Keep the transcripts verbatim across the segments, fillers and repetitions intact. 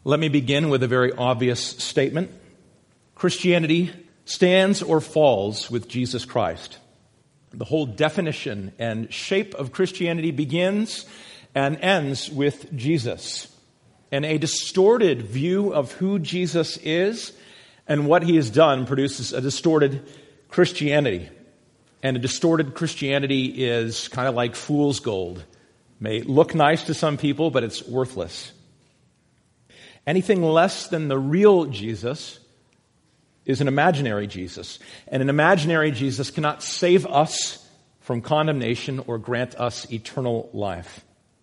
Let me begin with a very obvious statement. Christianity stands or falls with Jesus Christ. The whole definition and shape of Christianity begins and ends with Jesus. And a distorted view of who Jesus is and what he has done produces a distorted Christianity. And a distorted Christianity is kind of like fool's gold. May look nice to some people, but it's worthless. Anything less than the real Jesus is an imaginary Jesus. And an imaginary Jesus cannot save us from condemnation or grant us eternal life.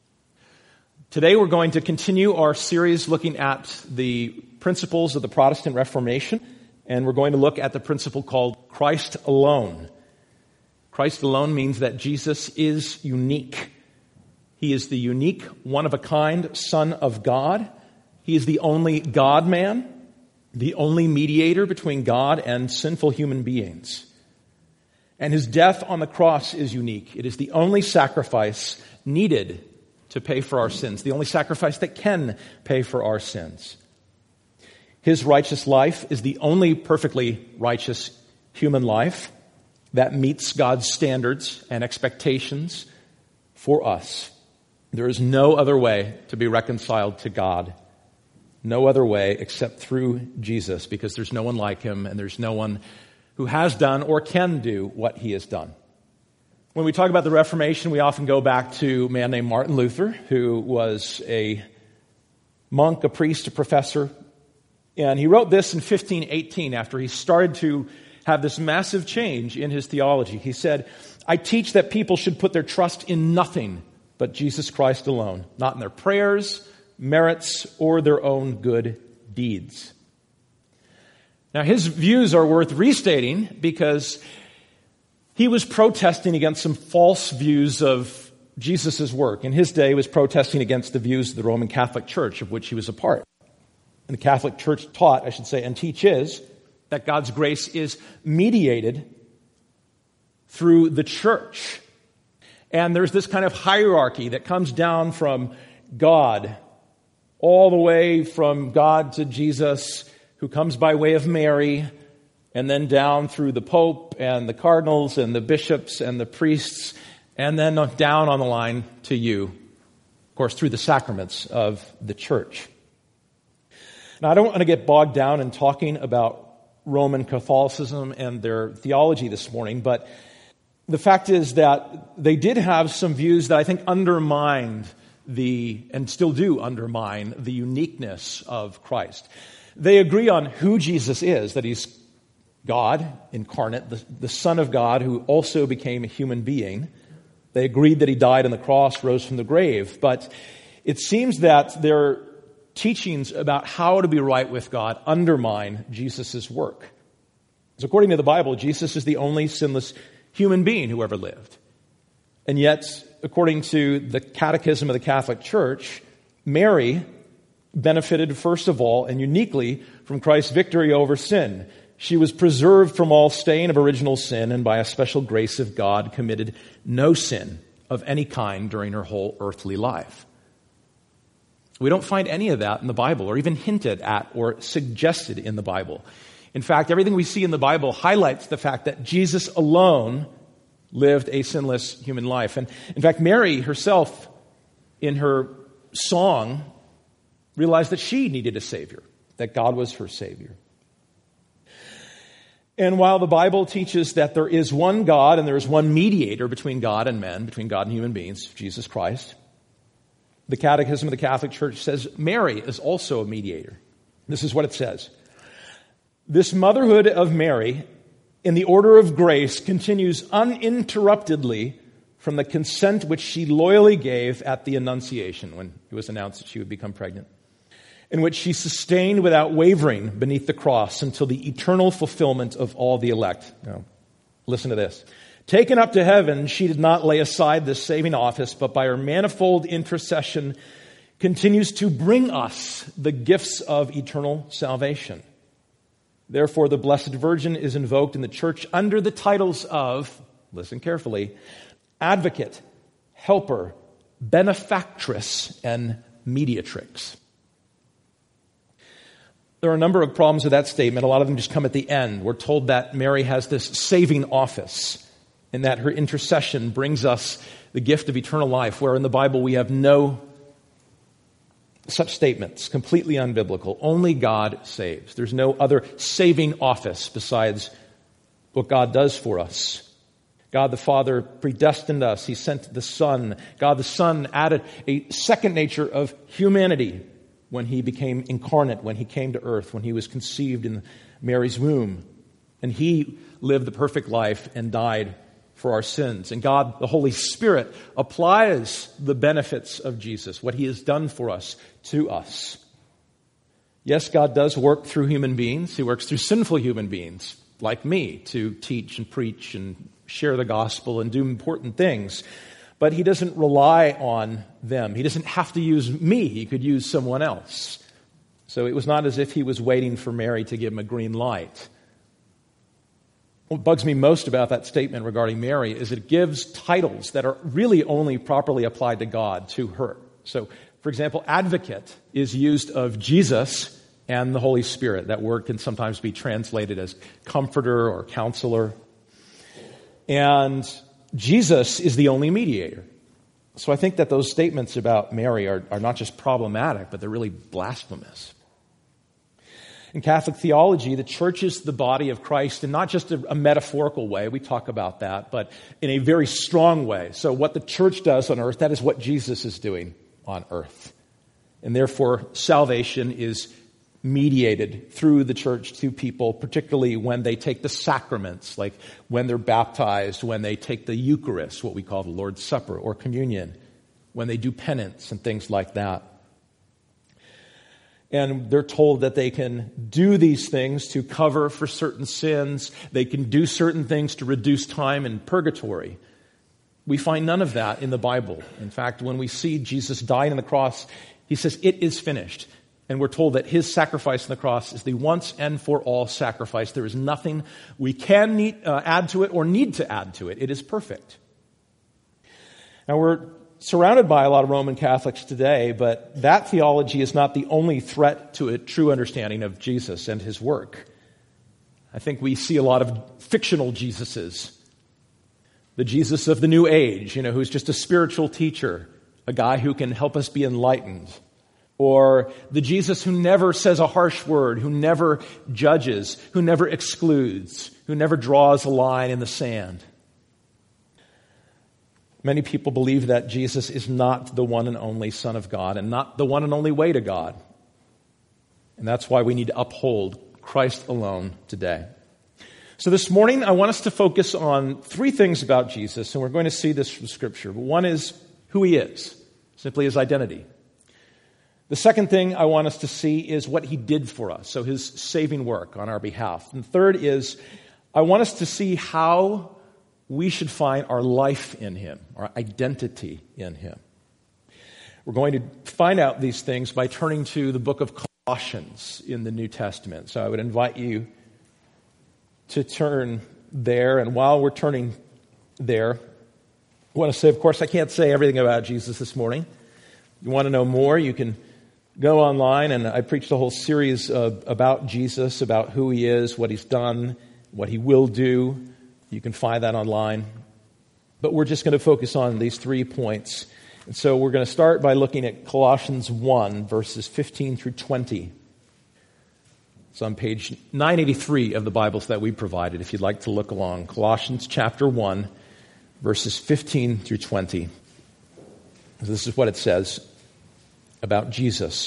Today we're going to continue our series looking at the principles of the Protestant Reformation, and we're going to look at the principle called Christ alone. Christ alone means that Jesus is unique. He is the unique, one-of-a-kind Son of God. He is the only God-man, the only mediator between God and sinful human beings. And his death on the cross is unique. It is the only sacrifice needed to pay for our sins, the only sacrifice that can pay for our sins. His righteous life is the only perfectly righteous human life that meets God's standards and expectations for us. There is no other way to be reconciled to God. No other way except through Jesus, because there's no one like him and there's no one who has done or can do what he has done. When we talk about the Reformation, we often go back to a man named Martin Luther, who was a monk, a priest, a professor. And he wrote this in fifteen eighteen after he started to have this massive change in his theology. He said, "I teach that people should put their trust in nothing but Jesus Christ alone, not in their prayers, merits, or their own good deeds." Now, his views are worth restating because he was protesting against some false views of Jesus' work. In his day, he was protesting against the views of the Roman Catholic Church, of which he was a part. And the Catholic Church taught, I should say, and teaches that God's grace is mediated through the church. And there's this kind of hierarchy that comes down from God, all the way from God to Jesus, who comes by way of Mary, and then down through the Pope and the cardinals and the bishops and the priests, and then down on the line to you, of course, through the sacraments of the church. Now, I don't want to get bogged down in talking about Roman Catholicism and their theology this morning, but the fact is that they did have some views that I think undermined the, and still do undermine, the uniqueness of Christ. They agree on who Jesus is, that he's God incarnate, the, the Son of God who also became a human being. They agreed that he died on the cross, rose from the grave, but it seems that their teachings about how to be right with God undermine Jesus' work. So according to the Bible, Jesus is the only sinless human being who ever lived. And yet, according to the Catechism of the Catholic Church, Mary benefited first of all and uniquely from Christ's victory over sin. She was preserved from all stain of original sin and by a special grace of God committed no sin of any kind during her whole earthly life. We don't find any of that in the Bible or even hinted at or suggested in the Bible. In fact, everything we see in the Bible highlights the fact that Jesus alone lived a sinless human life. And in fact, Mary herself, in her song, realized that she needed a Savior, that God was her Savior. And while the Bible teaches that there is one God and there is one mediator between God and men, between God and human beings, Jesus Christ, the Catechism of the Catholic Church says Mary is also a mediator. This is what it says. This motherhood of Mary in the order of grace continues uninterruptedly from the consent which she loyally gave at the Annunciation when it was announced that she would become pregnant, in which she sustained without wavering beneath the cross until the eternal fulfillment of all the elect. Now, listen to this. Taken up to heaven, she did not lay aside this saving office, but by her manifold intercession continues to bring us the gifts of eternal salvation. Therefore, the Blessed Virgin is invoked in the church under the titles of, listen carefully, advocate, helper, benefactress, and mediatrix. There are a number of problems with that statement. A lot of them just come at the end. We're told that Mary has this saving office and that her intercession brings us the gift of eternal life, where in the Bible we have no such statements, completely unbiblical. Only God saves. There's no other saving office besides what God does for us. God the Father predestined us. He sent the Son. God the Son added a second nature of humanity when he became incarnate, when he came to earth, when he was conceived in Mary's womb. And he lived the perfect life and died for our sins. And God, the Holy Spirit, applies the benefits of Jesus, what he has done for us, to us. Yes, God does work through human beings. He works through sinful human beings, like me, to teach and preach and share the gospel and do important things. But he doesn't rely on them. He doesn't have to use me. He could use someone else. So it was not as if he was waiting for Mary to give him a green light. What bugs me most about that statement regarding Mary is it gives titles that are really only properly applied to God to her. So, for example, advocate is used of Jesus and the Holy Spirit. That word can sometimes be translated as comforter or counselor. And Jesus is the only mediator. So I think that those statements about Mary are, are not just problematic, but they're really blasphemous. In Catholic theology, the church is the body of Christ in not just a, a metaphorical way, we talk about that, but in a very strong way. So what the church does on earth, that is what Jesus is doing on earth. And therefore, salvation is mediated through the church to people, particularly when they take the sacraments, like when they're baptized, when they take the Eucharist, what we call the Lord's Supper or communion, when they do penance and things like that. And they're told that they can do these things to cover for certain sins. They can do certain things to reduce time in purgatory. We find none of that in the Bible. In fact, when we see Jesus dying on the cross, he says, "It is finished." And we're told that his sacrifice on the cross is the once and for all sacrifice. There is nothing we can need, uh, add to it or need to add to it. It is perfect. Now we're surrounded by a lot of Roman Catholics today, but that theology is not the only threat to a true understanding of Jesus and his work. I think we see a lot of fictional Jesuses. The Jesus of the New Age, you know, who's just a spiritual teacher, a guy who can help us be enlightened. Or the Jesus who never says a harsh word, who never judges, who never excludes, who never draws a line in the sand. Many people believe that Jesus is not the one and only Son of God and not the one and only way to God. And that's why we need to uphold Christ alone today. So this morning, I want us to focus on three things about Jesus, and we're going to see this from Scripture. One is who he is, simply his identity. The second thing I want us to see is what he did for us, so his saving work on our behalf. And third is, I want us to see how we should find our life in him, our identity in him. We're going to find out these things by turning to the book of Colossians in the New Testament. So I would invite you to turn there. And while we're turning there, I want to say, of course, I can't say everything about Jesus this morning. If you want to know more, you can go online, and I preached a whole series of, about Jesus, about who he is, what he's done, what he will do. You can find that online. But we're just going to focus on these three points. And so we're going to start by looking at Colossians one, verses fifteen through twenty. It's on page nine eighty-three of the Bibles that we provided, if you'd like to look along. Colossians chapter one, verses fifteen through twenty. This is what it says about Jesus.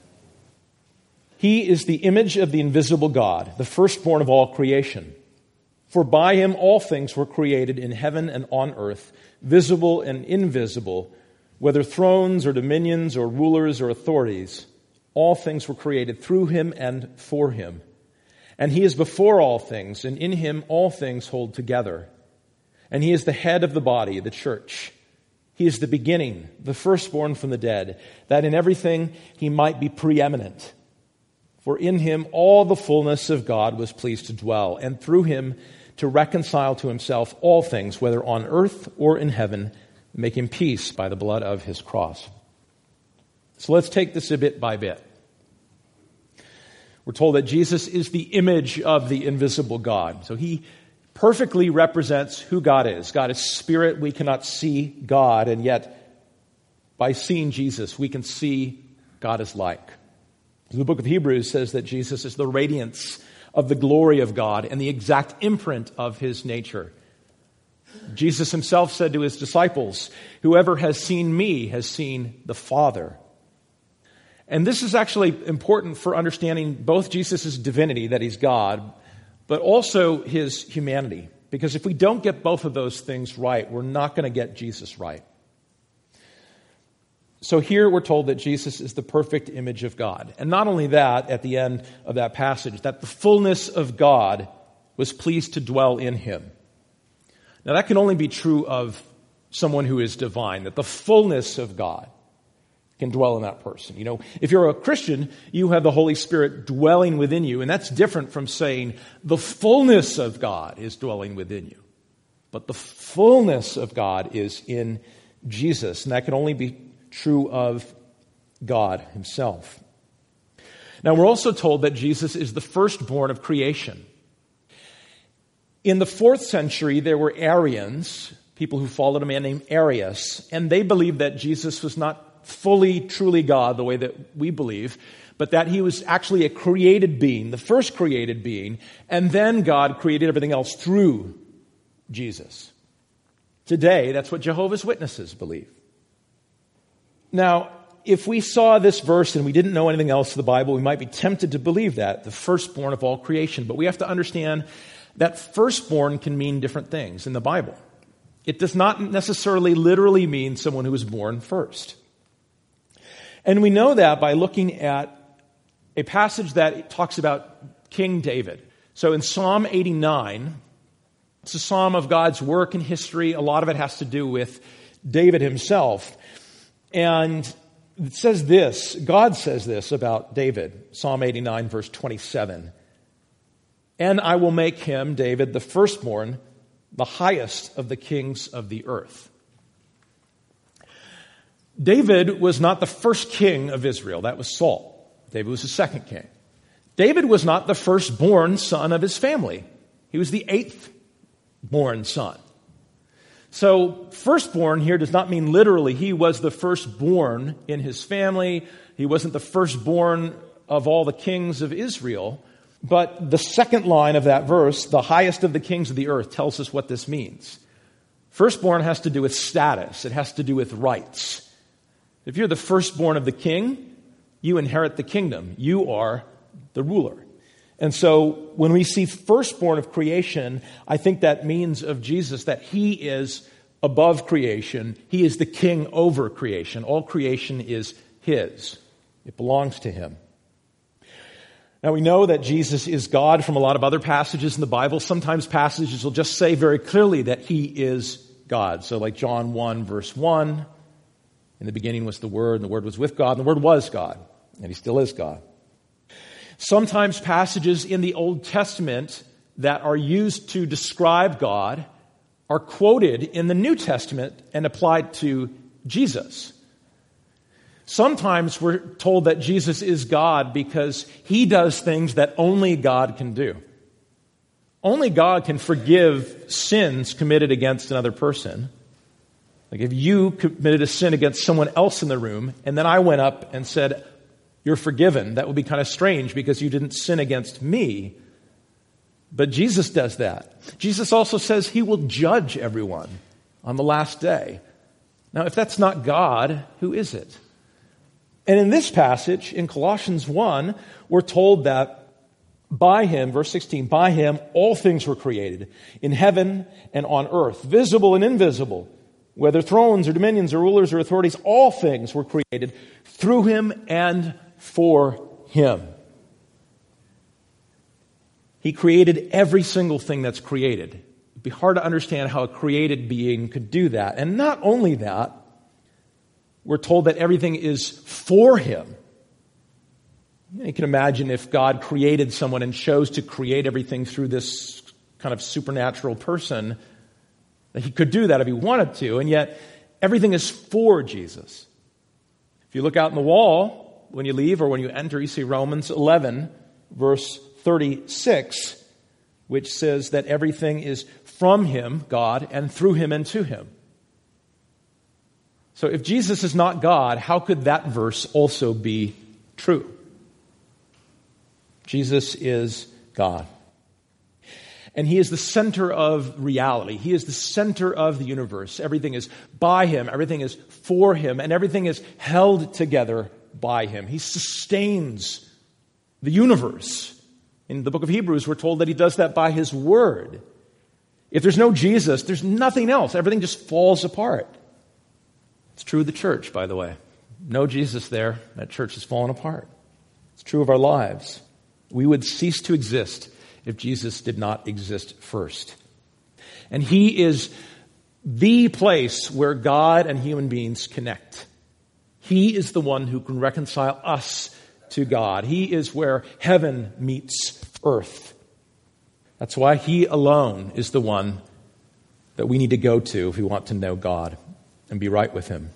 He is the image of the invisible God, the firstborn of all creation. For by him all things were created in heaven and on earth, visible and invisible, whether thrones or dominions or rulers or authorities. All things were created through him and for him. And he is before all things, and in him all things hold together. And he is the head of the body, the church. He is the beginning, the firstborn from the dead, that in everything he might be preeminent. For in him all the fullness of God was pleased to dwell, and through him to reconcile to himself all things, whether on earth or in heaven, making peace by the blood of his cross. So let's take this a bit by bit. We're told that Jesus is the image of the invisible God. So he perfectly represents who God is. God is spirit. We cannot see God, and yet by seeing Jesus, we can see God is like. The book of Hebrews says that Jesus is the radiance of the glory of God and the exact imprint of his nature. Jesus himself said to his disciples, "Whoever has seen me has seen the Father." And this is actually important for understanding both Jesus' divinity, that he's God, but also his humanity. Because if we don't get both of those things right, we're not going to get Jesus right. So here we're told that Jesus is the perfect image of God. And not only that, at the end of that passage, that the fullness of God was pleased to dwell in him. Now that can only be true of someone who is divine, that the fullness of God can dwell in that person. You know, if you're a Christian, you have the Holy Spirit dwelling within you, and that's different from saying the fullness of God is dwelling within you. But the fullness of God is in Jesus, and that can only be true of God himself. Now, we're also told that Jesus is the firstborn of creation. In the fourth century, there were Arians, people who followed a man named Arius, and they believed that Jesus was not fully, truly God the way that we believe, but that he was actually a created being, the first created being, and then God created everything else through Jesus. Today, that's what Jehovah's Witnesses believe. Now, if we saw this verse and we didn't know anything else of the Bible, we might be tempted to believe that, the firstborn of all creation. But we have to understand that firstborn can mean different things in the Bible. It does not necessarily literally mean someone who was born first. And we know that by looking at a passage that talks about King David. So in Psalm eighty-nine, it's a psalm of God's work and history. A lot of it has to do with David himself. And it says this, God says this about David, Psalm eighty-nine, verse twenty-seven. "And I will make him," David, "the firstborn, the highest of the kings of the earth." David was not the first king of Israel. That was Saul. David was the second king. David was not the firstborn son of his family. He was the eighth born son. So firstborn here does not mean literally he was the firstborn in his family. He wasn't the firstborn of all the kings of Israel. But the second line of that verse, "the highest of the kings of the earth," tells us what this means. Firstborn has to do with status. It has to do with rights. If you're the firstborn of the king, you inherit the kingdom. You are the ruler. And so when we see firstborn of creation, I think that means of Jesus that he is above creation. He is the king over creation. All creation is his. It belongs to him. Now we know that Jesus is God from a lot of other passages in the Bible. Sometimes passages will just say very clearly that he is God. So like John one, verse one, "In the beginning was the Word, and the Word was with God, and the Word was God," and he still is God. Sometimes passages in the Old Testament that are used to describe God are quoted in the New Testament and applied to Jesus. Sometimes we're told that Jesus is God because he does things that only God can do. Only God can forgive sins committed against another person. Like if you committed a sin against someone else in the room, and then I went up and said, "You're forgiven," that would be kind of strange because you didn't sin against me. But Jesus does that. Jesus also says he will judge everyone on the last day. Now, if that's not God, who is it? And in this passage, in Colossians one, we're told that by him, verse sixteen, by him all things were created, in heaven and on earth, visible and invisible, whether thrones or dominions or rulers or authorities, all things were created through him and for him. He created every single thing that's created. It'd be hard to understand how a created being could do that. And not only that, we're told that everything is for him. You can imagine if God created someone and chose to create everything through this kind of supernatural person, that he could do that if he wanted to, and yet everything is for Jesus. If you look out in the wall when you leave or when you enter, you see Romans eleven, verse thirty-six, which says that everything is from him, God, and through him and to him. So if Jesus is not God, how could that verse also be true? Jesus is God. And he is the center of reality. He is the center of the universe. Everything is by him. Everything is for him. And everything is held together by him. He sustains the universe. In the book of Hebrews, we're told that he does that by his word. If there's no Jesus, there's nothing else. Everything just falls apart. It's true of the church, by the way. No Jesus there, that church has fallen apart. It's true of our lives. We would cease to exist if Jesus did not exist first. And he is the place where God and human beings connect. He is the one who can reconcile us to God. He is where heaven meets earth. That's why he alone is the one that we need to go to if we want to know God and be right with him.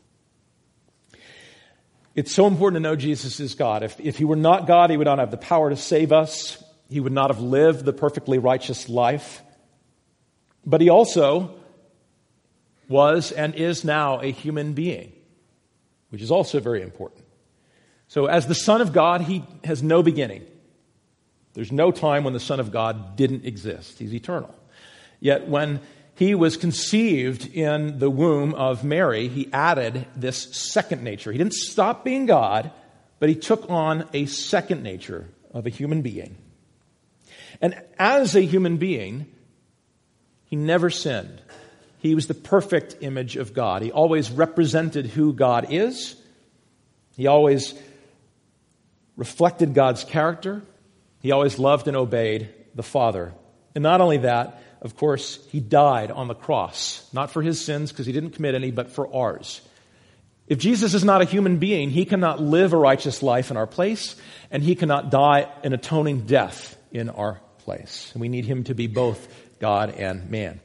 It's so important to know Jesus is God. If, if he were not God, he would not have the power to save us. He would not have lived the perfectly righteous life. But he also was and is now a human being, which is also very important. So as the Son of God, he has no beginning. There's no time when the Son of God didn't exist. He's eternal. Yet when he was conceived in the womb of Mary, he added this second nature. He didn't stop being God, but he took on a second nature of a human being. And as a human being, he never sinned. He was the perfect image of God. He always represented who God is. He always reflected God's character. He always loved and obeyed the Father. And not only that, of course, he died on the cross, not for his sins because he didn't commit any, but for ours. If Jesus is not a human being, he cannot live a righteous life in our place, and he cannot die an atoning death in our place. And we need him to be both God and man.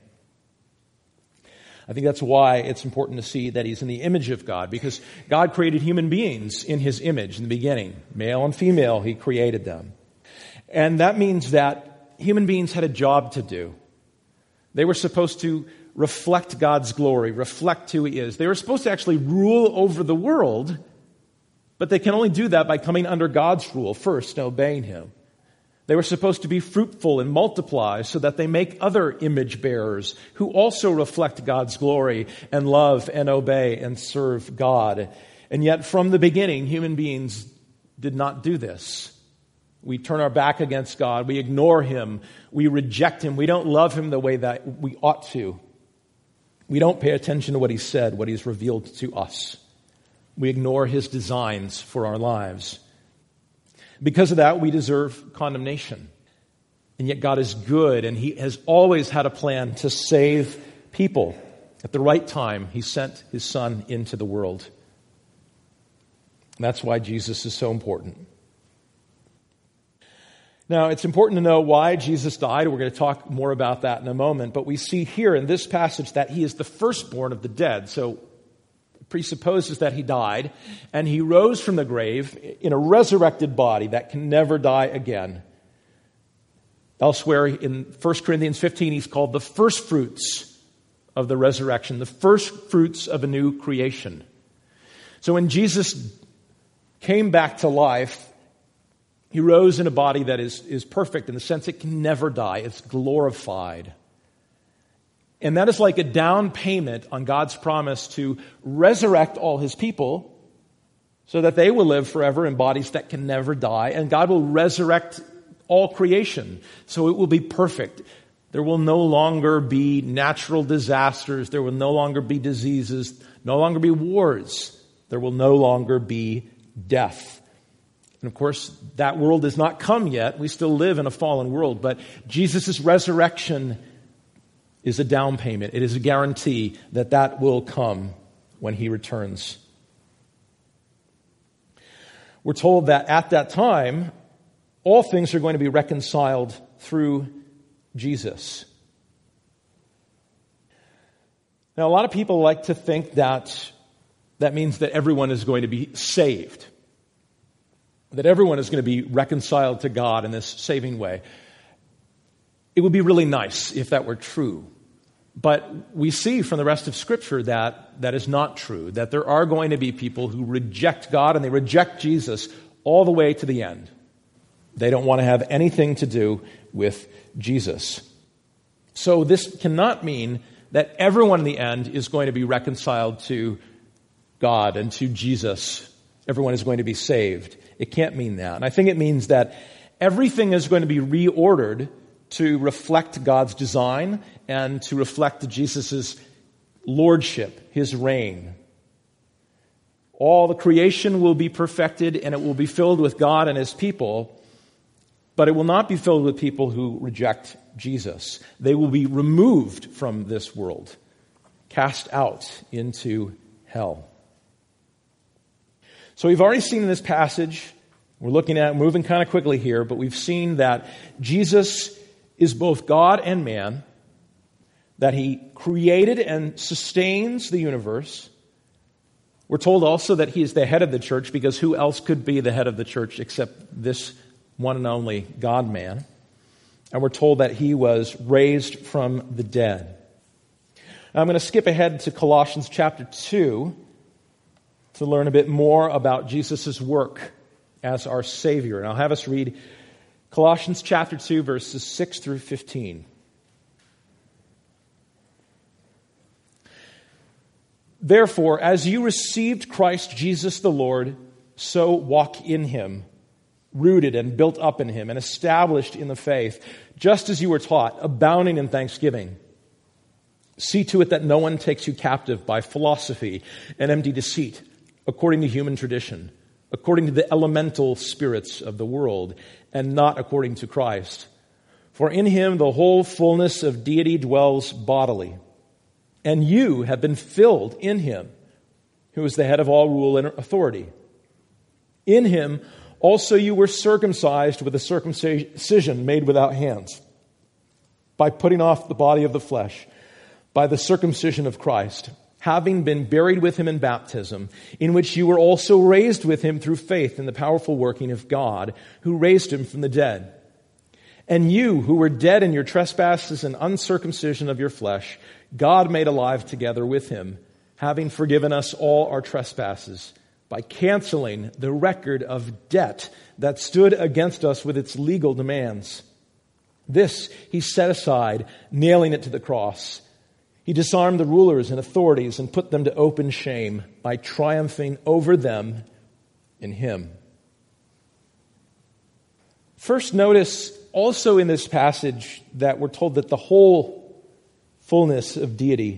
I think that's why it's important to see that he's in the image of God, because God created human beings in his image in the beginning. Male and female, he created them. And that means that human beings had a job to do. They were supposed to reflect God's glory, reflect who he is. They were supposed to actually rule over the world, but they can only do that by coming under God's rule first and obeying him. They were supposed to be fruitful and multiply so that they make other image bearers who also reflect God's glory and love and obey and serve God. And yet from the beginning, human beings did not do this. We turn our back against God. We ignore him. We reject him. We don't love him the way that we ought to. We don't pay attention to what he said, what he's revealed to us. We ignore his designs for our lives. Because of that, we deserve condemnation. And yet God is good, and he has always had a plan to save people. At the right time, he sent his Son into the world. And that's why Jesus is so important. Now, it's important to know why Jesus died. We're going to talk more about that in a moment. But we see here in this passage that he is the firstborn of the dead. So it presupposes that he died, and he rose from the grave in a resurrected body that can never die again. Elsewhere in First Corinthians fifteen, he's called the first fruits of the resurrection, the first fruits of a new creation. So when Jesus came back to life, he rose in a body that is, is perfect in the sense it can never die. It's glorified. And that is like a down payment on God's promise to resurrect all his people so that they will live forever in bodies that can never die. And God will resurrect all creation so it will be perfect. There will no longer be natural disasters. There will no longer be diseases, no longer be wars. There will no longer be death. And of course, that world has not come yet. We still live in a fallen world. But Jesus' resurrection is a down payment. It is a guarantee that that will come when he returns. We're told that at that time, all things are going to be reconciled through Jesus. Now, a lot of people like to think that that means that everyone is going to be saved. that everyone is going to be reconciled to God in this saving way. It would be really nice if that were true. But we see from the rest of Scripture that that is not true, that there are going to be people who reject God and they reject Jesus all the way to the end. They don't want to have anything to do with Jesus. So this cannot mean that everyone in the end is going to be reconciled to God and to Jesus. Everyone is going to be saved. It can't mean that. And I think it means that everything is going to be reordered to reflect God's design and to reflect Jesus' lordship, his reign. All the creation will be perfected and it will be filled with God and his people, but it will not be filled with people who reject Jesus. They will be removed from this world, cast out into hell. So we've already seen in this passage, we're looking at, moving kind of quickly here, but we've seen that Jesus is both God and man, that he created and sustains the universe. We're told also that he is the head of the church, because who else could be the head of the church except this one and only God-man? And we're told that he was raised from the dead. Now, I'm going to skip ahead to Colossians chapter two to learn a bit more about Jesus' work as our Savior. And I'll have us read Colossians chapter two, verses six through fifteen. Therefore, as you received Christ Jesus the Lord, so walk in him, rooted and built up in him, and established in the faith, just as you were taught, abounding in thanksgiving. See to it that no one takes you captive by philosophy and empty deceit, according to human tradition, according to the elemental spirits of the world, and not according to Christ. For in him the whole fullness of deity dwells bodily, and you have been filled in him, who is the head of all rule and authority. In him also you were circumcised with a circumcision made without hands, by putting off the body of the flesh, by the circumcision of Christ, having been buried with him in baptism, in which you were also raised with him through faith in the powerful working of God, who raised him from the dead. And you, who were dead in your trespasses and uncircumcision of your flesh, God made alive together with him, having forgiven us all our trespasses, by canceling the record of debt that stood against us with its legal demands. This he set aside, nailing it to the cross. He disarmed the rulers and authorities and put them to open shame by triumphing over them in him. First, notice also in this passage that we're told that the whole fullness of deity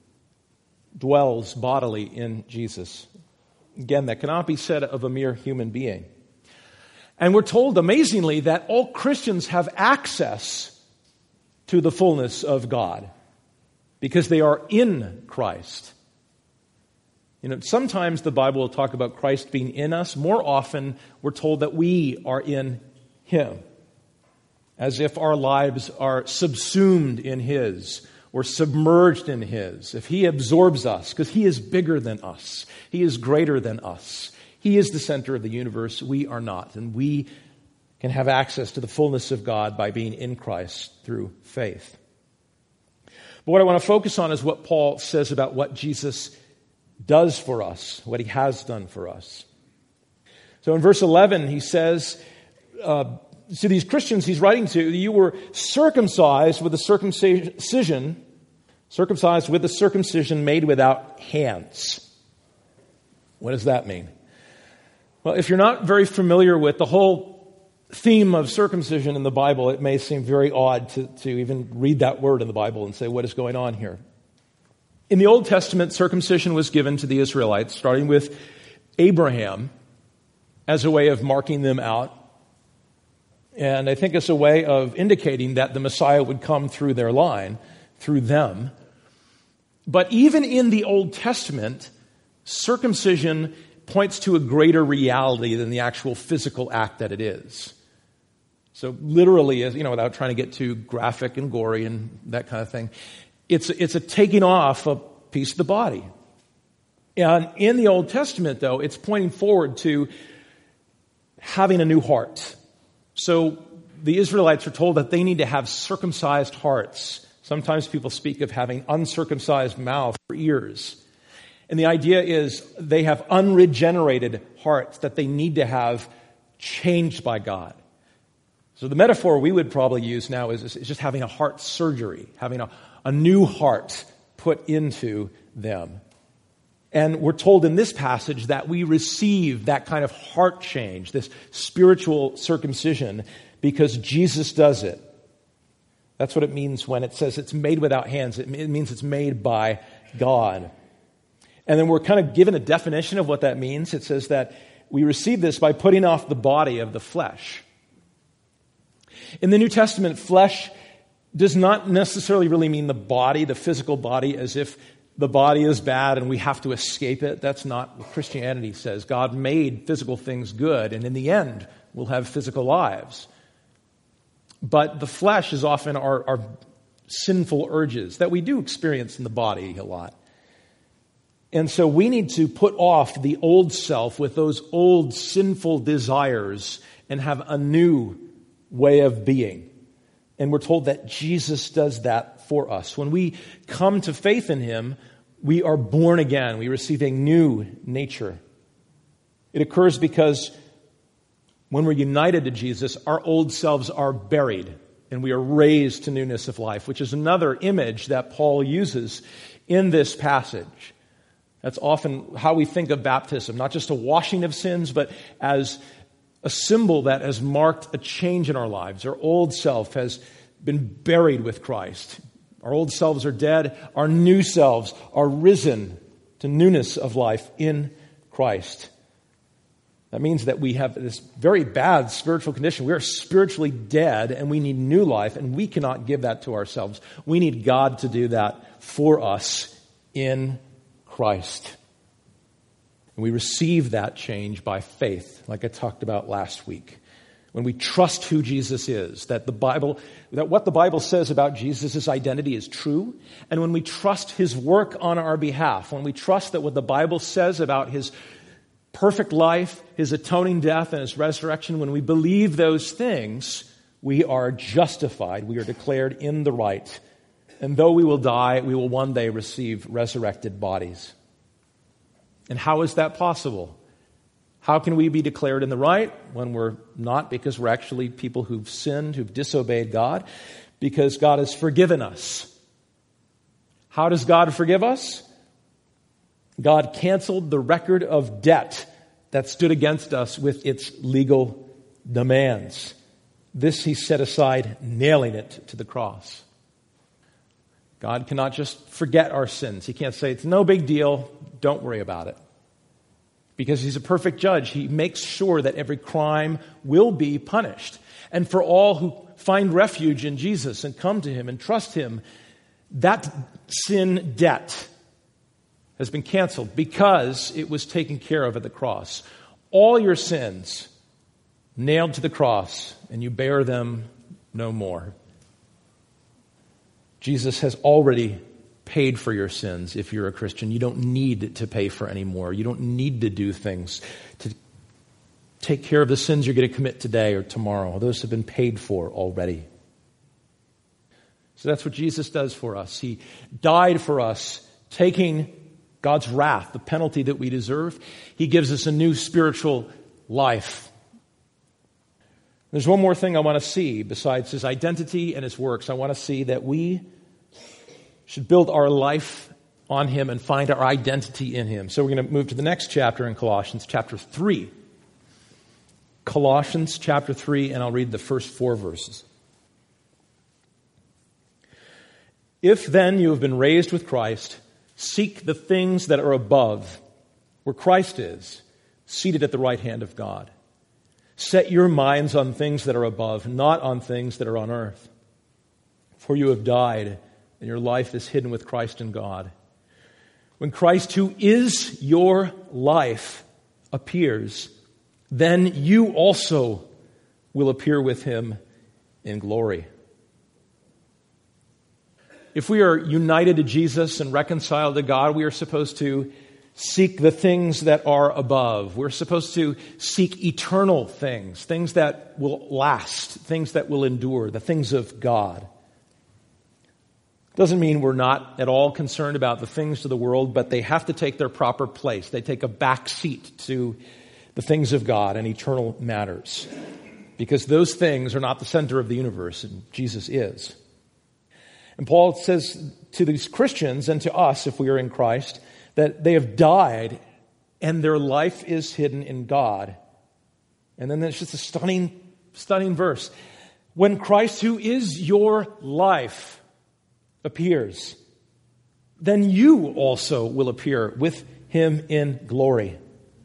dwells bodily in Jesus. Again, that cannot be said of a mere human being. And we're told, amazingly, that all Christians have access to the fullness of God because they are in Christ. You know, sometimes the Bible will talk about Christ being in us. More often, we're told that we are in him, as if our lives are subsumed in his or submerged in his. If he absorbs us, because he is bigger than us, he is greater than us. He is the center of the universe. We are not. And we can have access to the fullness of God by being in Christ through faith. But what I want to focus on is what Paul says about what Jesus does for us, what he has done for us. So in verse eleven, he says, uh, to these Christians he's writing to, you were circumcised with a circumcision, circumcised with a circumcision made without hands. What does that mean? Well, if you're not very familiar with the whole theme of circumcision in the Bible, it may seem very odd to, to even read that word in the Bible and say, what is going on here? In the Old Testament, circumcision was given to the Israelites, starting with Abraham, as a way of marking them out. And I think it's a way of indicating that the Messiah would come through their line, through them. But even in the Old Testament, circumcision points to a greater reality than the actual physical act that it is. So literally, you know, without trying to get too graphic and gory and that kind of thing, it's, it's a taking off a piece of the body. And in the Old Testament, though, it's pointing forward to having a new heart. So the Israelites are told that they need to have circumcised hearts. Sometimes people speak of having uncircumcised mouth or ears. And the idea is they have unregenerated hearts that they need to have changed by God. So the metaphor we would probably use now is, is just having a heart surgery, having a, a new heart put into them. And we're told in this passage that we receive that kind of heart change, this spiritual circumcision, because Jesus does it. That's what it means when it says it's made without hands. It means it's made by God. And then we're kind of given a definition of what that means. It says that we receive this by putting off the body of the flesh. In the New Testament, flesh does not necessarily really mean the body, the physical body, as if the body is bad and we have to escape it. That's not what Christianity says. God made physical things good, and in the end, we'll have physical lives. But the flesh is often our, our sinful urges that we do experience in the body a lot. And so we need to put off the old self with those old sinful desires and have a new way of being. And we're told that Jesus does that for us. When we come to faith in Him, we are born again. We receive a new nature. It occurs because when we're united to Jesus, our old selves are buried and we are raised to newness of life, which is another image that Paul uses in this passage. That's often how we think of baptism, not just a washing of sins, but as a symbol that has marked a change in our lives. Our old self has been buried with Christ. Our old selves are dead. Our new selves are risen to newness of life in Christ. That means that we have this very bad spiritual condition. We are spiritually dead and we need new life, and we cannot give that to ourselves. We need God to do that for us in Christ. And we receive that change by faith, like I talked about last week. When we trust who Jesus is, that the Bible, that what the Bible says about Jesus' identity is true, and when we trust His work on our behalf, when we trust that what the Bible says about His perfect life, His atoning death, and His resurrection, when we believe those things, we are justified. We are declared in the right. And though we will die, we will one day receive resurrected bodies. And how is that possible? How can we be declared in the right when we're not? Because we're actually people who've sinned, who've disobeyed God. Because God has forgiven us. How does God forgive us? God canceled the record of debt that stood against us with its legal demands. This He set aside, nailing it to the cross. God cannot just forget our sins. He can't say, it's no big deal, don't worry about it. Because He's a perfect judge, He makes sure that every crime will be punished. And for all who find refuge in Jesus and come to Him and trust Him, that sin debt has been canceled because it was taken care of at the cross. All your sins nailed to the cross, and you bear them no more. Jesus has already paid for your sins if you're a Christian. You don't need to pay for any more. You don't need to do things to take care of the sins you're going to commit today or tomorrow. Those have been paid for already. So that's what Jesus does for us. He died for us, taking God's wrath, the penalty that we deserve. He gives us a new spiritual life. There's one more thing I want to see besides His identity and His works. I want to see that we should build our life on Him and find our identity in Him. So we're going to move to the next chapter in Colossians, chapter three. Colossians chapter three, and I'll read the first four verses. If then you have been raised with Christ, seek the things that are above, where Christ is, seated at the right hand of God. Set your minds on things that are above, not on things that are on earth. For you have died, and your life is hidden with Christ in God. When Christ, who is your life, appears, then you also will appear with Him in glory. If we are united to Jesus and reconciled to God, we are supposed to seek the things that are above. We're supposed to seek eternal things, things that will last, things that will endure, the things of God. Doesn't mean we're not at all concerned about the things of the world, but they have to take their proper place. They take a back seat to the things of God and eternal matters, because those things are not the center of the universe, and Jesus is. And Paul says to these Christians and to us, if we are in Christ, that they have died and their life is hidden in God. And then there's just a stunning, stunning verse. When Christ, who is your life, appears, then you also will appear with him in glory.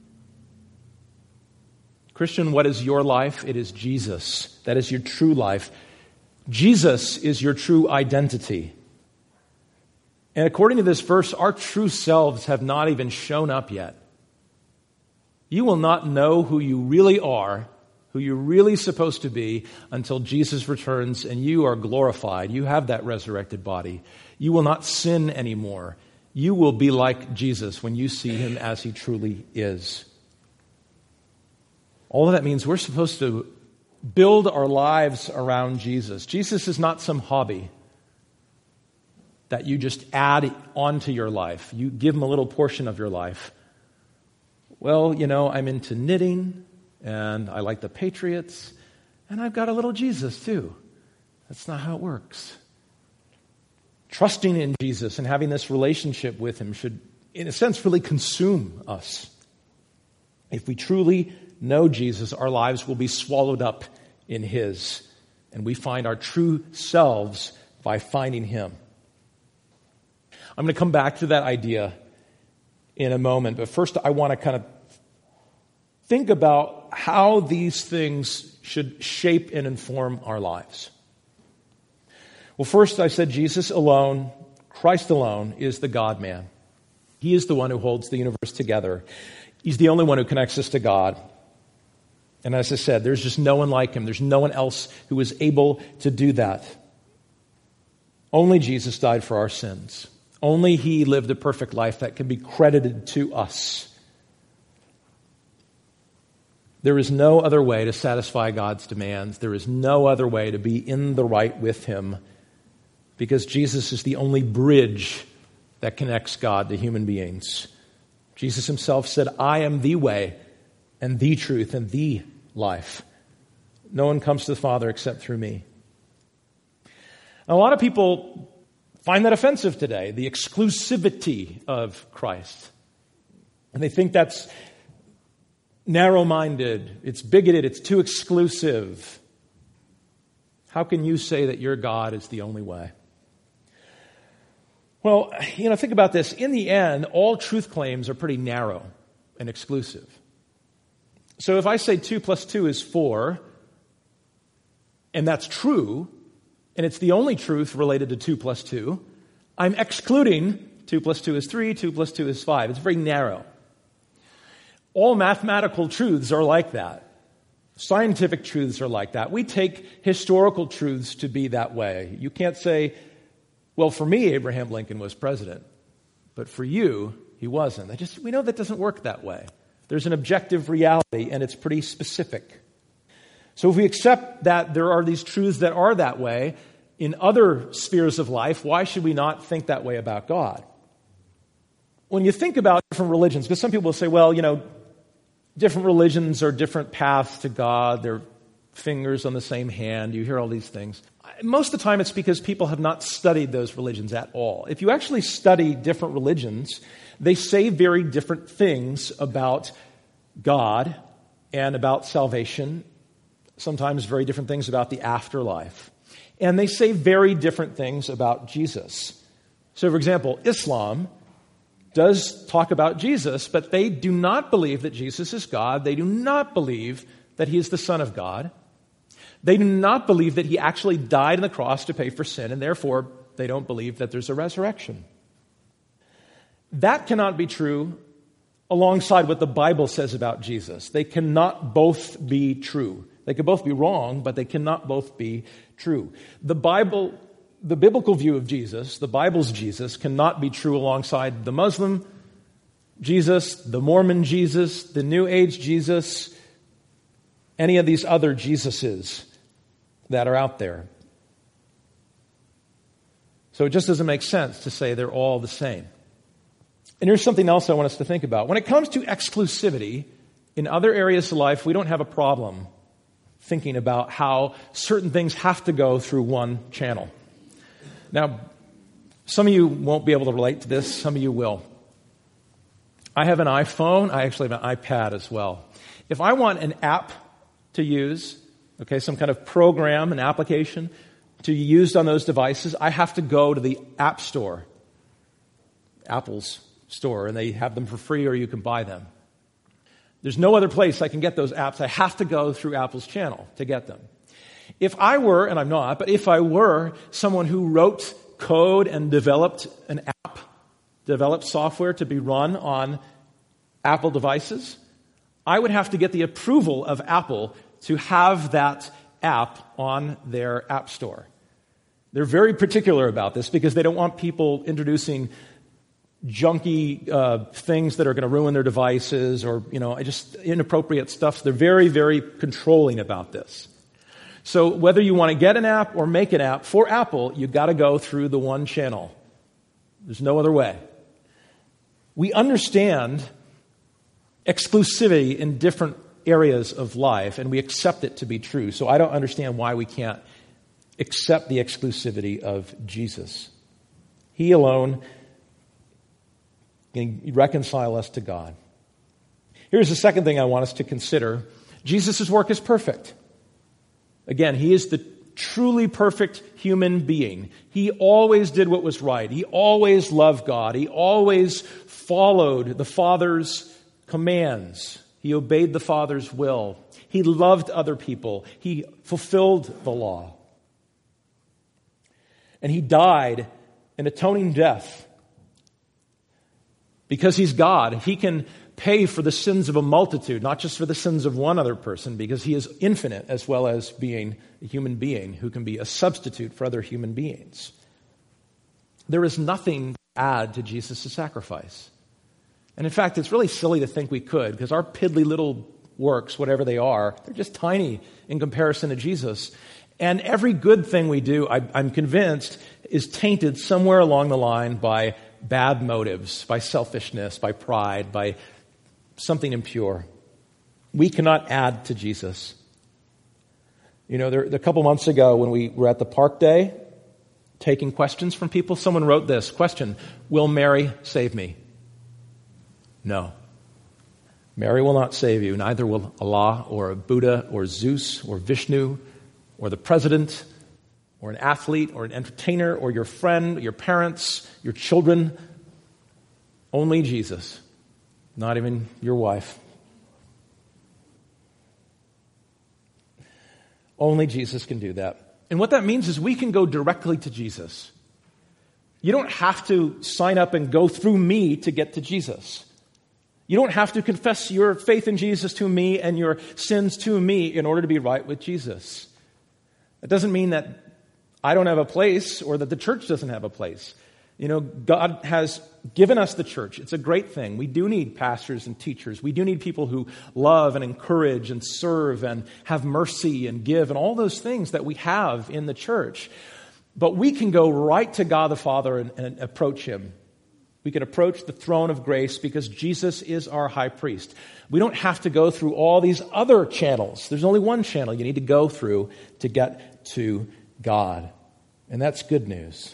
Christian, what is your life? It is Jesus. That is your true life. Jesus is your true identity. And according to this verse, our true selves have not even shown up yet. You will not know who you really are, who you're really supposed to be, until Jesus returns and you are glorified. You have that resurrected body. You will not sin anymore. You will be like Jesus when you see him as he truly is. All of that means we're supposed to build our lives around Jesus. Jesus is not some hobby that you just add onto your life. You give him a little portion of your life. Well, you know, I'm into knitting, and I like the Patriots, and I've got a little Jesus too. That's not how it works. Trusting in Jesus and having this relationship with him should, in a sense, really consume us. If we truly know Jesus, our lives will be swallowed up in his, and we find our true selves by finding him. I'm going to come back to that idea in a moment, but first I want to kind of think about how these things should shape and inform our lives. Well, first I said Jesus alone, Christ alone, is the God-man. He is the one who holds the universe together. He's the only one who connects us to God. And as I said, there's just no one like him. There's no one else who is able to do that. Only Jesus died for our sins. Only he lived a perfect life that can be credited to us. There is no other way to satisfy God's demands. There is no other way to be in the right with him, because Jesus is the only bridge that connects God to human beings. Jesus himself said, I am the way and the truth and the life. No one comes to the Father except through me. And a lot of people find that offensive today, the exclusivity of Christ. And they think that's narrow-minded, it's bigoted, it's too exclusive. How can you say that your God is the only way? Well, you know, think about this. In the end, all truth claims are pretty narrow and exclusive. So if I say two plus two is four, and that's true, and it's the only truth related to two plus two, I'm excluding two plus two is three, two plus two is five. It's very narrow. All mathematical truths are like that. Scientific truths are like that. We take historical truths to be that way. You can't say, well, for me, Abraham Lincoln was president, but for you, he wasn't. I just, we know that doesn't work that way. There's an objective reality, and it's pretty specific. So if we accept that there are these truths that are that way in other spheres of life, why should we not think that way about God? When you think about different religions, because some people will say, well, you know, different religions are different paths to God. They're fingers on the same hand. You hear all these things. Most of the time, it's because people have not studied those religions at all. If you actually study different religions, they say very different things about God and about salvation, sometimes very different things about the afterlife. And they say very different things about Jesus. So, for example, Islam does talk about Jesus, but they do not believe that Jesus is God. They do not believe that he is the Son of God. They do not believe that he actually died on the cross to pay for sin, and therefore they don't believe that there's a resurrection. That cannot be true alongside what the Bible says about Jesus. They cannot both be true. They can both be wrong, but they cannot both be true. The Bible, the biblical view of Jesus, the Bible's Jesus, cannot be true alongside the Muslim, Jesus, the Mormon Jesus, the New Age Jesus, any of these other Jesuses that are out there. So it just doesn't make sense to say they're all the same. And here's something else I want us to think about. When it comes to exclusivity, in other areas of life, we don't have a problem thinking about how certain things have to go through one channel. Now, some of you won't be able to relate to this. Some of you will. I have an iPhone. I actually have an iPad as well. If I want an app to use, okay, some kind of program, an application to be used on those devices, I have to go to the App Store, Apple's store, and they have them for free or you can buy them. There's no other place I can get those apps. I have to go through Apple's channel to get them. If I were, and I'm not, but if I were someone who wrote code and developed an app, developed software to be run on Apple devices, I would have to get the approval of Apple to have that app on their App Store. They're very particular about this because they don't want people introducing junky uh, things that are going to ruin their devices or, you know, just inappropriate stuff. So they're very, very controlling about this. So whether you want to get an app or make an app for Apple, you've got to go through the one channel. There's no other way. We understand exclusivity in different areas of life, and we accept it to be true. So I don't understand why we can't accept the exclusivity of Jesus. He alone can reconcile us to God. Here's the second thing I want us to consider. Jesus' work is perfect. Again, he is the truly perfect human being. He always did what was right. He always loved God. He always followed the Father's commands. He obeyed the Father's will. He loved other people. He fulfilled the law. And he died an atoning death. Because he's God, he can pay for the sins of a multitude, not just for the sins of one other person, because he is infinite as well as being a human being who can be a substitute for other human beings. There is nothing to add to Jesus' sacrifice. And in fact, it's really silly to think we could, because our piddly little works, whatever they are, they're just tiny in comparison to Jesus. And every good thing we do, I, I'm convinced, is tainted somewhere along the line by bad motives, by selfishness, by pride, by something impure. We cannot add to Jesus. You know, there, a couple months ago when we were at the park day, taking questions from people, someone wrote this question: will Mary save me? No. Mary will not save you. Neither will Allah or Buddha or Zeus or Vishnu or the president or an athlete or an entertainer or your friend, your parents, your children. Only Jesus. Not even your wife. Only Jesus can do that. And what that means is we can go directly to Jesus. You don't have to sign up and go through me to get to Jesus. You don't have to confess your faith in Jesus to me and your sins to me in order to be right with Jesus. That doesn't mean that I don't have a place or that the church doesn't have a place. You know, God has given us the church. It's a great thing. We do need pastors and teachers. We do need people who love and encourage and serve and have mercy and give and all those things that we have in the church. But we can go right to God the Father and, and approach him. We can approach the throne of grace because Jesus is our high priest. We don't have to go through all these other channels. There's only one channel you need to go through to get to God. And that's good news.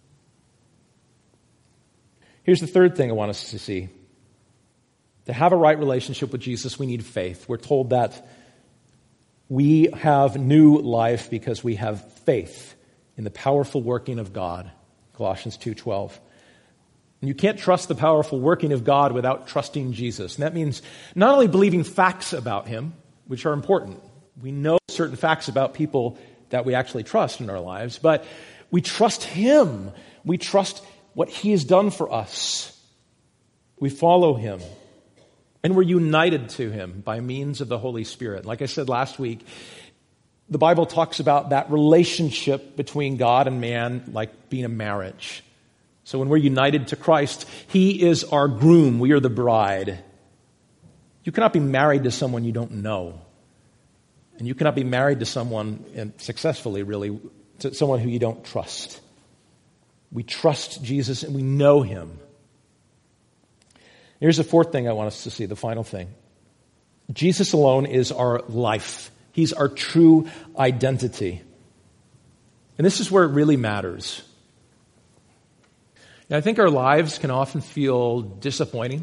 Here's the third thing I want us to see. To have a right relationship with Jesus, we need faith. We're told that we have new life because we have faith in the powerful working of God. Colossians two twelve. And you can't trust the powerful working of God without trusting Jesus. And that means not only believing facts about him, which are important. We know certain facts about people that we actually trust in our lives, but we trust him. We trust what he has done for us. We follow him. And we're united to him by means of the Holy Spirit. Like I said last week, the Bible talks about that relationship between God and man like being a marriage. So when we're united to Christ, He is our groom. We are the bride. You cannot be married to someone you don't know. And you cannot be married to someone, and successfully really, to someone who you don't trust. We trust Jesus and we know Him. Here's the fourth thing I want us to see, the final thing. Jesus alone is our life. He's our true identity. And this is where it really matters. And I think our lives can often feel disappointing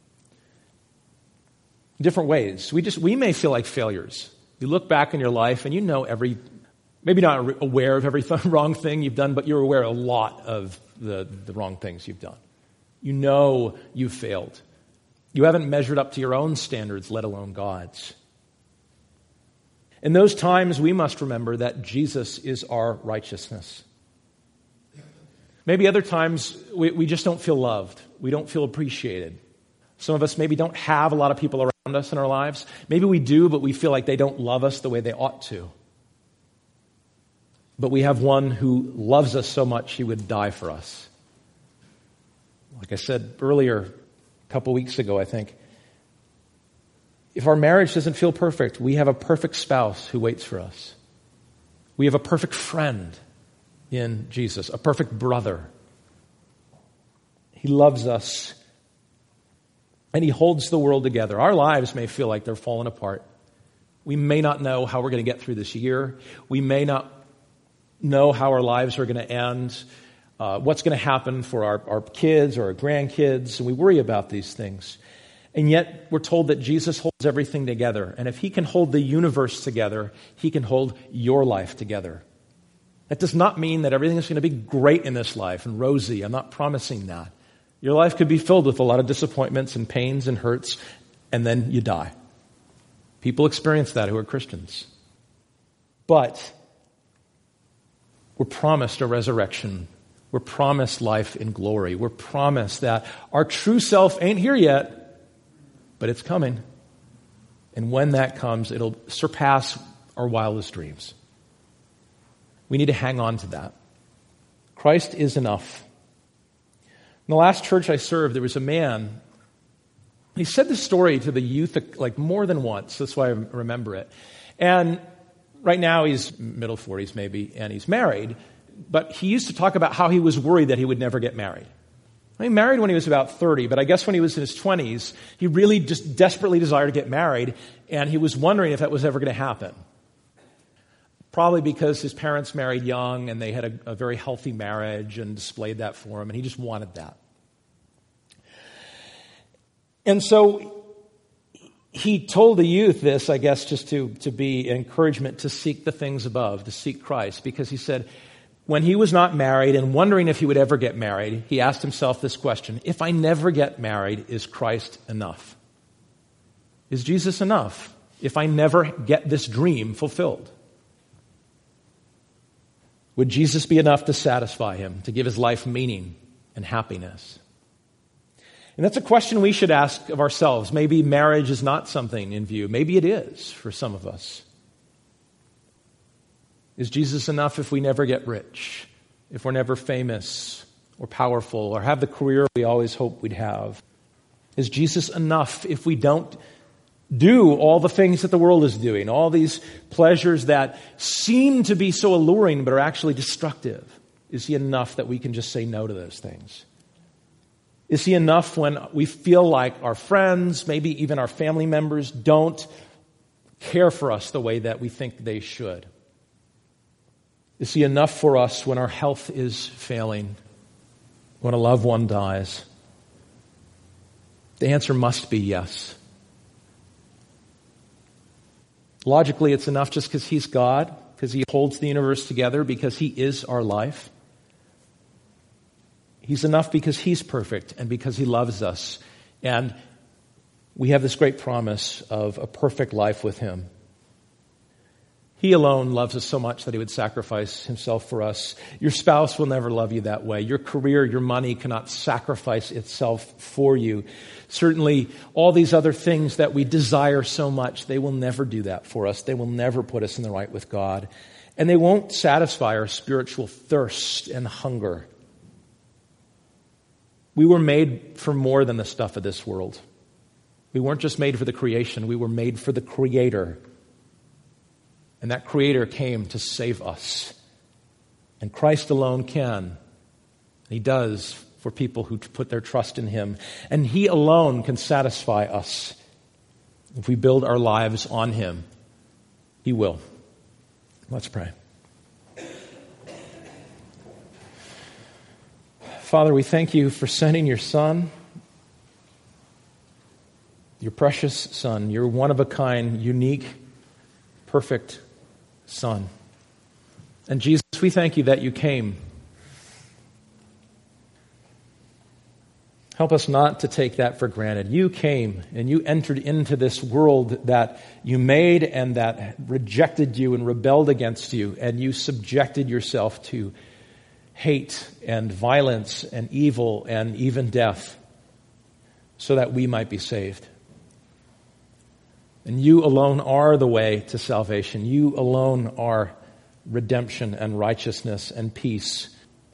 in different ways. We just we may feel like failures. You look back in your life and you know every, maybe not aware of every th- wrong thing you've done, but you're aware of a lot of the, the wrong things you've done. You know you've failed. You haven't measured up to your own standards, let alone God's. In those times, we must remember that Jesus is our righteousness. Maybe other times, we, we just don't feel loved. We don't feel appreciated. Some of us maybe don't have a lot of people around us in our lives. Maybe we do, but we feel like they don't love us the way they ought to. But we have one who loves us so much He would die for us. Like I said earlier, a couple weeks ago, I think, if our marriage doesn't feel perfect, we have a perfect spouse who waits for us. We have a perfect friend in Jesus, a perfect brother. He loves us, and He holds the world together. Our lives may feel like they're falling apart. We may not know how we're going to get through this year. We may not know how our lives are going to end, uh, what's going to happen for our, our kids or our grandkids, and we worry about these things. And yet, we're told that Jesus holds everything together. And if He can hold the universe together, He can hold your life together. That does not mean that everything is going to be great in this life and rosy. I'm not promising that. Your life could be filled with a lot of disappointments and pains and hurts, and then you die. People experience that who are Christians. But we're promised a resurrection. We're promised life in glory. We're promised that our true self ain't here yet, but it's coming. And when that comes, it'll surpass our wildest dreams. We need to hang on to that. Christ is enough. In the last church I served, there was a man. He said this story to the youth like more than once. That's why I remember it. And right now he's middle forties maybe, and he's married. But he used to talk about how he was worried that he would never get married. He married when he was about thirty, but I guess when he was in his twenties, he really just desperately desired to get married, and he was wondering if that was ever going to happen. Probably because his parents married young, and they had a, a very healthy marriage and displayed that for him, and he just wanted that. And so he told the youth this, I guess, just to, to be encouragement to seek the things above, to seek Christ, because he said, when he was not married and wondering if he would ever get married, he asked himself this question: if I never get married, is Christ enough? Is Jesus enough if I never get this dream fulfilled? Would Jesus be enough to satisfy him, to give his life meaning and happiness? And that's a question we should ask of ourselves. Maybe marriage is not something in view. Maybe it is for some of us. Is Jesus enough if we never get rich, if we're never famous or powerful or have the career we always hoped we'd have? Is Jesus enough if we don't do all the things that the world is doing, all these pleasures that seem to be so alluring but are actually destructive? Is he enough that we can just say no to those things? Is he enough when we feel like our friends, maybe even our family members, don't care for us the way that we think they should? Is he enough for us when our health is failing, when a loved one dies? The answer must be yes. Logically, it's enough just because he's God, because he holds the universe together, because he is our life. He's enough because he's perfect and because he loves us. And we have this great promise of a perfect life with him. He alone loves us so much that he would sacrifice himself for us. Your spouse will never love you that way. Your career, your money cannot sacrifice itself for you. Certainly, all these other things that we desire so much, they will never do that for us. They will never put us in the right with God. And they won't satisfy our spiritual thirst and hunger. We were made for more than the stuff of this world. We weren't just made for the creation, we were made for the Creator. And that Creator came to save us. And Christ alone can. He does for people who put their trust in Him. And He alone can satisfy us. If we build our lives on Him, He will. Let's pray. Father, we thank You for sending Your Son, Your precious Son, Your one-of-a-kind, unique, perfect Son. And Jesus, we thank You that You came. Help us not to take that for granted. You came and You entered into this world that You made and that rejected You and rebelled against You, and You subjected Yourself to hate and violence and evil and even death so that we might be saved. And You alone are the way to salvation. You alone are redemption and righteousness and peace.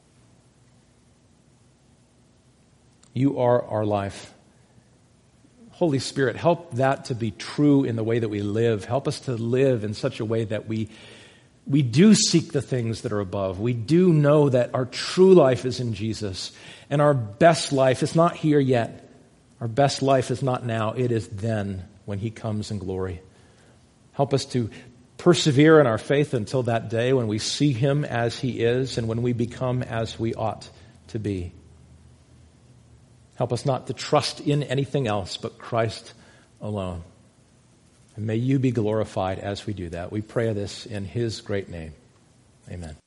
You are our life. Holy Spirit, help that to be true in the way that we live. Help us to live in such a way that we we do seek the things that are above. We do know that our true life is in Jesus. And our best life is not here yet. Our best life is not now. It is then when He comes in glory. Help us to persevere in our faith until that day when we see Him as He is and when we become as we ought to be. Help us not to trust in anything else but Christ alone. And may You be glorified as we do that. We pray this in His great name. Amen.